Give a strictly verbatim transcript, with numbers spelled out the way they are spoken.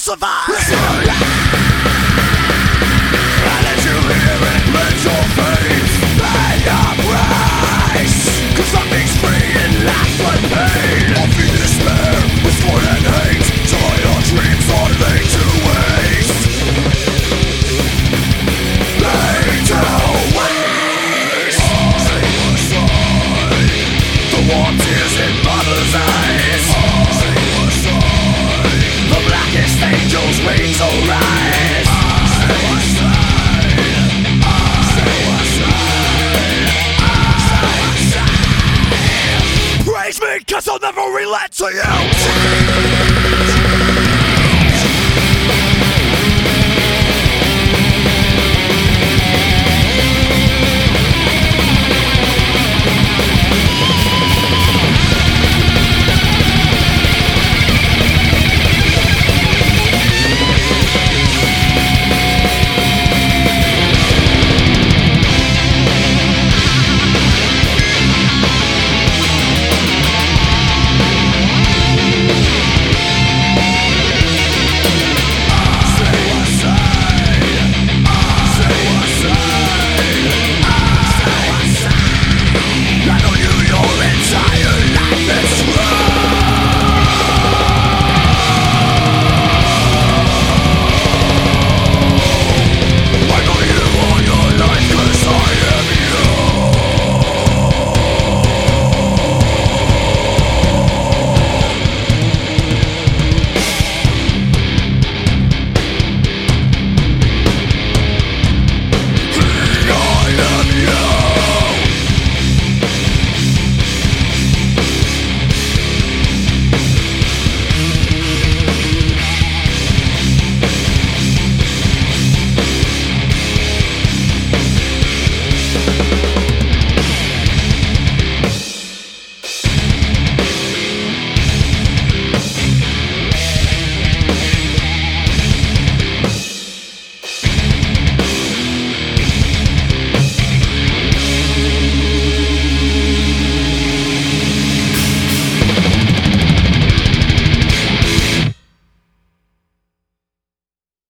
survive. I let you hear it, let your faith pay your price. Cause something's free in life but pain. I'll feed the despair with scorn and hate, till all your dreams are laid to waste. Laid to waste. The warm tears in mother's eyes. The blackest angels wings will rise. Praise me, cause I'll never relent to you.